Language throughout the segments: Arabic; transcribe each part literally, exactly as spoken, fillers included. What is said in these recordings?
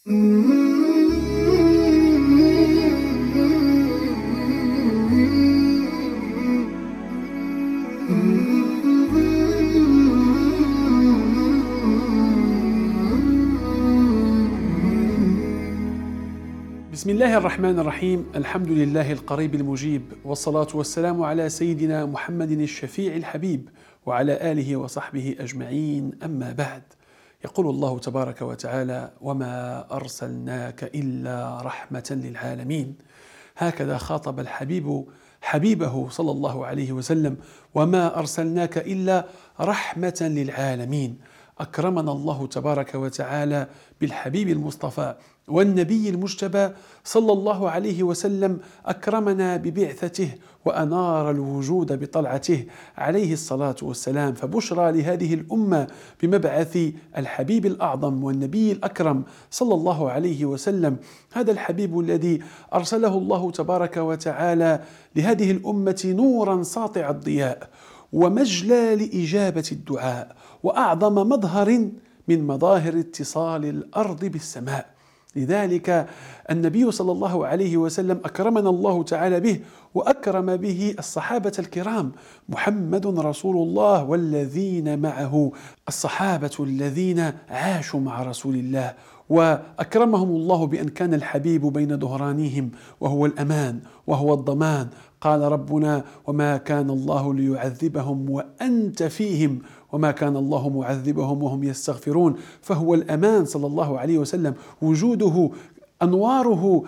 بسم الله الرحمن الرحيم. الحمد لله القريب المجيب، والصلاة والسلام على سيدنا محمد الشفيع الحبيب وعلى آله وصحبه أجمعين، أما بعد. يقول الله تبارك وتعالى: وما أرسلناك إلا رحمة للعالمين. هكذا خاطب الحبيب حبيبه صلى الله عليه وسلم: وما أرسلناك إلا رحمة للعالمين. أكرمنا الله تبارك وتعالى بالحبيب المصطفى والنبي المجتبى صلى الله عليه وسلم، أكرمنا ببعثته وأنار الوجود بطلعته عليه الصلاة والسلام. فبشرى لهذه الأمة بمبعث الحبيب الأعظم والنبي الأكرم صلى الله عليه وسلم، هذا الحبيب الذي أرسله الله تبارك وتعالى لهذه الأمة نورا ساطع الضياء ومجلى لإجابة الدعاء، وأعظم مظهر من مظاهر اتصال الأرض بالسماء. لذلك النبي صلى الله عليه وسلم أكرمنا الله تعالى به، وأكرم به الصحابة الكرام. محمد رسول الله والذين معه، الصحابة الذين عاشوا مع رسول الله، وأكرمهم الله بأن كان الحبيب بين ظهرانيهم، وهو الأمان وهو الضمان. قال ربنا: وما كان الله ليعذبهم وأنت فيهم وما كان الله معذبهم وهم يستغفرون. فهو الأمان صلى الله عليه وسلم، وجوده، أنواره،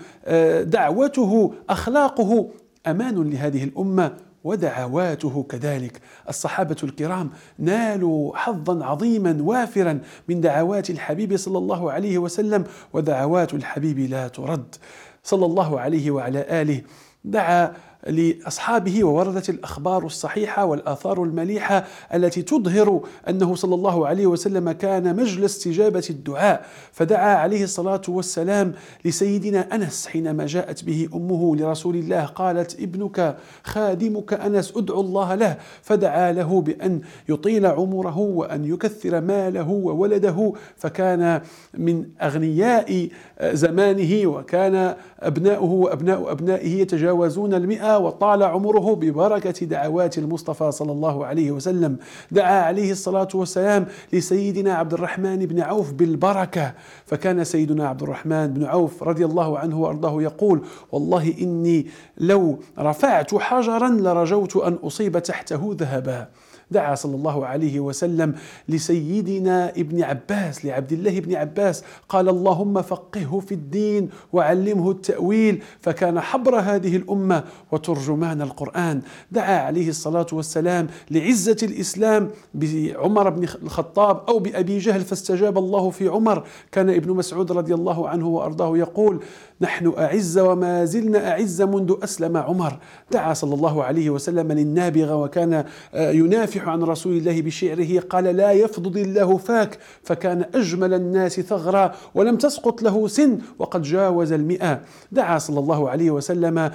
دعوته، أخلاقه أمان لهذه الأمة، ودعواته كذلك. الصحابة الكرام نالوا حظا عظيما وافرا من دعوات الحبيب صلى الله عليه وسلم، ودعوات الحبيب لا ترد صلى الله عليه وعلى آله. دعا لأصحابه، ووردت الأخبار الصحيحة والآثار المليحة التي تظهر أنه صلى الله عليه وسلم كان مجلى استجابة الدعاء. فدعا عليه الصلاة والسلام لسيدنا أنس حينما جاءت به أمه لرسول الله، قالت: ابنك خادمك أنس ادعو الله له. فدعا له بأن يطيل عمره وأن يكثر ماله وولده، فكان من أغنياء زمانه، وكان أبناؤه وأبناء أبنائه يتجاوزون المئة، وطال عمره ببركة دعوات المصطفى صلى الله عليه وسلم. دعا عليه الصلاة والسلام لسيدنا عبد الرحمن بن عوف بالبركة، فكان سيدنا عبد الرحمن بن عوف رضي الله عنه وأرضاه يقول: والله إني لو رفعت حجرا لرجوت أن أصيب تحته ذهبا. دعا صلى الله عليه وسلم لسيدنا ابن عباس، لعبد الله بن عباس، قال: اللهم فقهه في الدين وعلمه التأويل، فكان حبر هذه الأمة وترجمان القرآن. دعا عليه الصلاة والسلام لعزة الإسلام بعمر بن الخطاب أو بأبي جهل، فاستجاب الله في عمر. كان ابن مسعود رضي الله عنه وأرضاه يقول: نحن أعز وما زلنا أعز منذ أسلم عمر. دعا صلى الله عليه وسلم للنابغة، وكان ينافع عن رسول الله بشعره، قال: لا يفضض الله فاك، فكان أجمل الناس ثغرا ولم تسقط له سن وقد جاوز المئة. دعا صلى الله عليه وسلم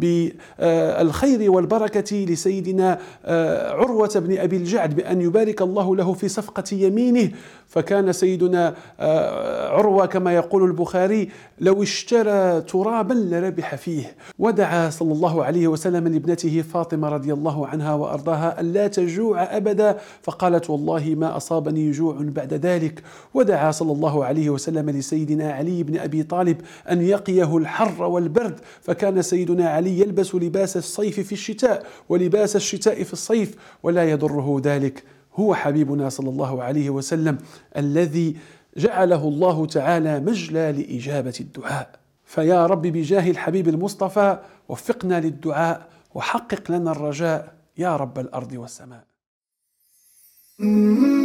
بالخير والبركة لسيدنا عروة بن أبي الجعد بأن يبارك الله له في صفقة يمينه، فكان سيدنا عروة كما يقول البخاري: لو اشترى ترابا لربح فيه. ودعا صلى الله عليه وسلم لابنته فاطمة رضي الله عنها وأرضاها ألا تجوع أبدا، فقالت: والله ما أصابني جوع بعد ذلك. ودعا صلى الله عليه وسلم لسيدنا علي بن أبي طالب أن يقيه الحر والبرد، فكان سيدنا علي يلبس لباس الصيف في الشتاء ولباس الشتاء في الصيف ولا يضره ذلك. هو حبيبنا صلى الله عليه وسلم الذي جعله الله تعالى مجلى لإجابة الدعاء. فيا رب بجاه الحبيب المصطفى وفقنا للدعاء وحقق لنا الرجاء يا رب الأرض والسماء.